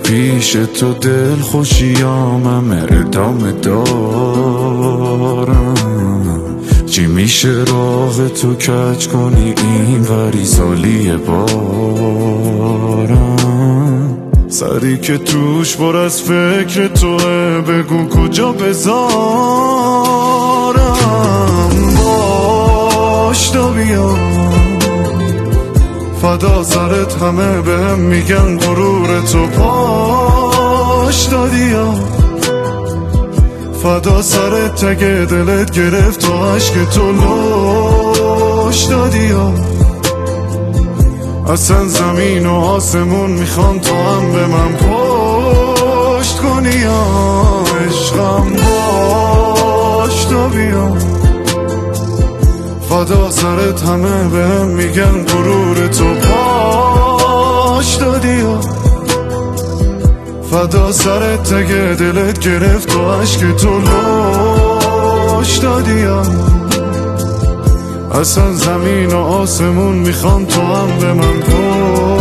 پیش تو دل خوشیامم ادامه دارم. چی میشه راه تو کج کنی این وری سالی بارم. سری که توش پر از فکر توه بگو کجا بذارم. باش تا بیام فدا سرت، همه بهم میگن غرور تو پاش دادیا. فدا سرت تگه دلت گرفت و عشق تو لوش دادیا. اصلا زمین و آسمون میخوان تو هم به من پشت کنی یا عشقم. باش تا بیام فدا سرت، همه بهم میگن غرور تو پاش دادیا. فدا سرت تگه دلت گرفت و عشق تو لوش دادیا. اصلا زمین و آسمون میخوان تو هم به من